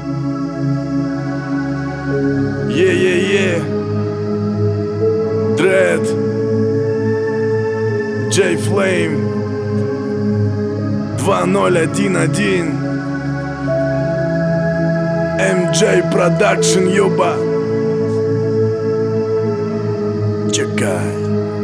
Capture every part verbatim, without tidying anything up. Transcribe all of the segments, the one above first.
Е-е-е, Dread, J-Flame, два ноль один один, эм джей Production, ёба. Чекай.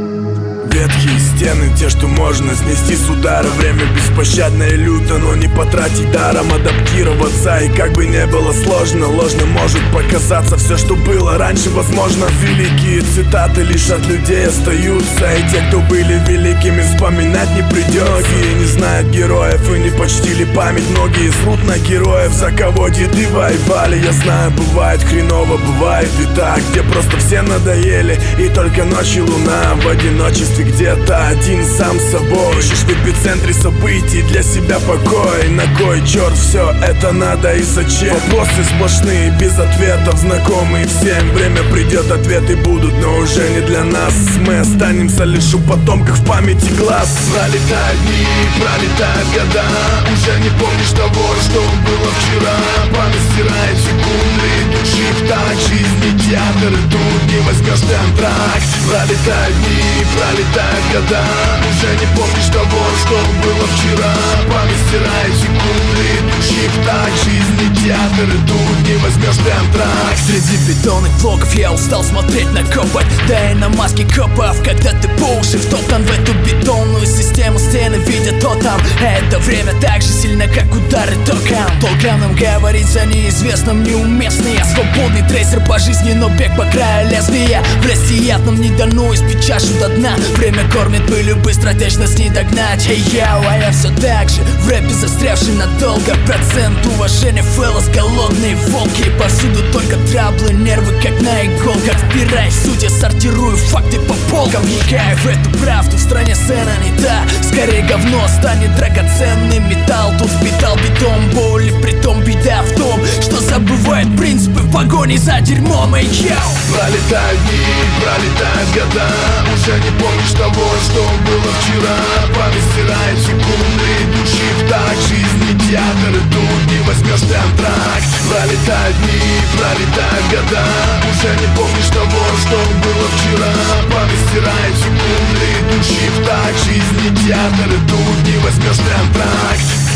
Ветхие стены, те, что можно снести с удара. Время беспощадно и люто, но не потратить даром. Адаптироваться, и как бы не было сложно, ложно может показаться все, что было раньше, возможно. Великие цитаты лишь от людей остаются, и те, кто были великими, вспоминать не придется. Многие не знают героев и не почтили память. Многие срут на героев, за кого деды воевали. Я знаю, бывает хреново, бывает и так, где просто все надоели, и только ночью луна в одиночестве где-то один сам с собой. Ищешь в эпицентре событий для себя покой. На кой черт все это надо и зачем? Вопросы сплошные, без ответов, знакомые всем. Время придет, ответы будут, но уже не для нас. Мы останемся лишь у потомков в памяти глаз. Пролетают дни, пролетают года, уже не помнишь того, что было вчера. Память стирает секунды, души в так. Жизни театр, и тут не возьмешь ты антракт. Пролетают дни, пролетают года, уже не помнишь того, что было вчера. Память стирает секунды, души в так. Жизни театр, и тут не возьмешь ты антракт. Среди бетонных блоков я устал смотреть на копоть, да и на маски копов. Когда ты по уши втоптан в эту бетонную систему, стены видят то там. Это время так же сильно, как удары током. Толком нам говорить за неизвестным неуместный. Я свободный трейсер по жизни, но бег по краю лезвия. В рассият нам не дано испить чашу до дна. Время кормит пылью, быстротечность не догнать. Эй, яу, а я все так же в рэпе застрявший надолго. Процент уважения, фэллос, голодные волки. И повсюду только траблы, нервы как на иголках. Вбирай в суть, я сортирую факты по полкам. Вникаю в эту правду, в стране сцена не та. Скорее говно станет драгоценный металл. Тут впитал бетон, боли, притом беда в том, что забывает принципы в погоне за дерьмом. Эй, яу. Пролетают дни, пролетают года, уже не помнишь того, что было вчера. Память стирает секунды, души в так. Жизни театр, и тут не возьмешь ты антракт. Пролетают дни, пролетают года, уже не помнишь того, что было вчера. Память стирает секунды, души в так. Жизни театр, и тут не возьмешь ты антракт.